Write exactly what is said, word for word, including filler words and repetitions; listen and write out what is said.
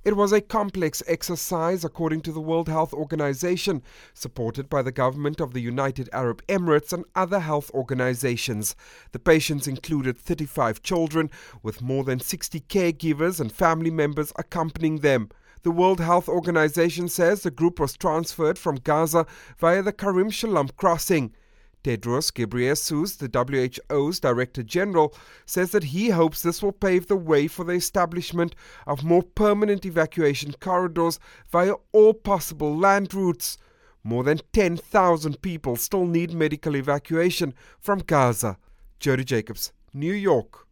It was a complex exercise, according to the World Health Organization, supported by the government of the United Arab Emirates and other health organizations. The patients included thirty-five children, with more than sixty caregivers and family members accompanying them. The World Health Organization says the group was transferred from Gaza via the Karim Shalom crossing. Tedros Ghebreyesus, the W H O's Director General, says that he hopes this will pave the way for the establishment of more permanent evacuation corridors via all possible land routes. More than ten thousand people still need medical evacuation from Gaza. Jody Jacobs, New York.